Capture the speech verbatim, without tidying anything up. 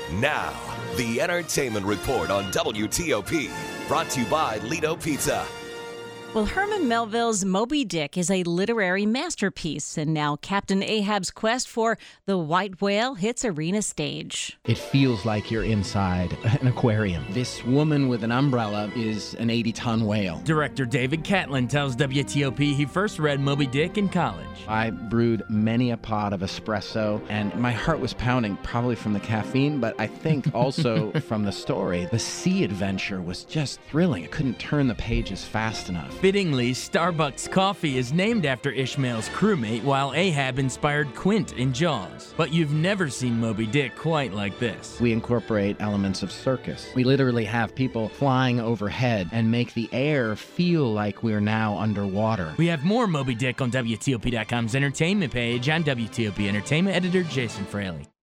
Now, the Entertainment Report on W T O P, brought to you by Lido Pizza. Well, Herman Melville's Moby Dick is a literary masterpiece, and now Captain Ahab's quest for the white whale hits arena stage. It feels like you're inside an aquarium. This woman with an umbrella is an eighty-ton whale. Director David Catlin tells W T O P he first read Moby Dick in college. I brewed many a pot of espresso, and my heart was pounding, probably from the caffeine, but I think also from the story. The sea adventure was just thrilling. I couldn't turn the pages fast enough. Fittingly, Starbucks coffee is named after Ishmael's crewmate, while Ahab inspired Quint in Jaws. But you've never seen Moby Dick quite like this. We incorporate elements of circus. We literally have people flying overhead and make the air feel like we're now underwater. We have more Moby Dick on W T O P dot com's entertainment page. I'm W T O P Entertainment editor Jason Fraley.